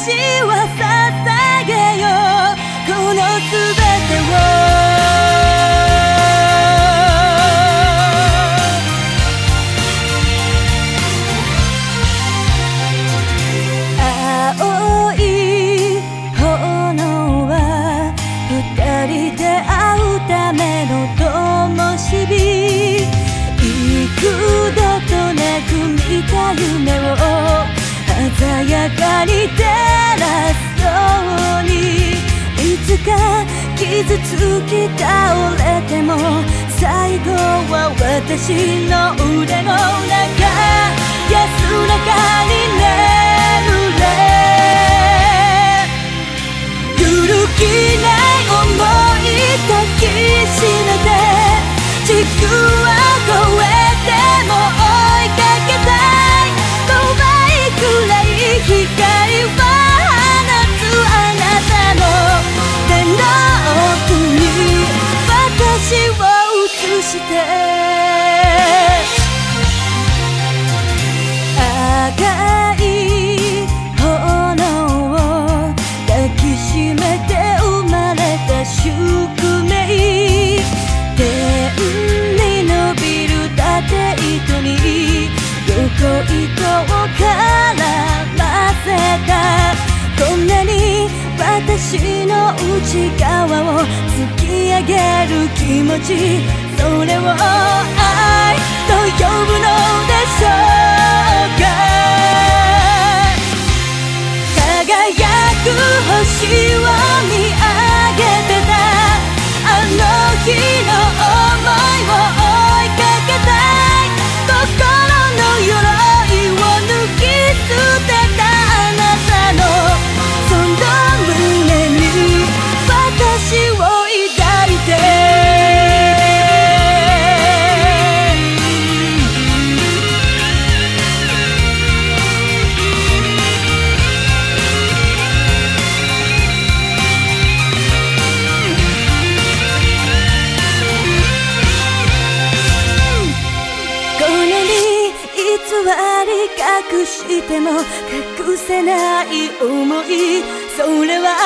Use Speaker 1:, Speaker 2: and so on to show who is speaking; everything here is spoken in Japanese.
Speaker 1: は捧げようこの全てを夢を鮮やかに照らすようにいつか傷つき倒れても最後は私の腕の中安らかに眠れ揺るぎない想い抱きしめて地球は越えても追いかけたい怖いくらい光は放つあなたの手の奥に私を映して赤い炎を抱きしめて生まれた宿命天に伸びる縦糸に横糸を絡ませたこんなに私の内側を突き上げる気持ちそれを愛と呼ぶのでしょうか輝く星を見上げてたあの日の想いを追いかけたい心の鎧を脱ぎ捨てたあなたのその胸に私を抱いて隠しても隠せない想いそれは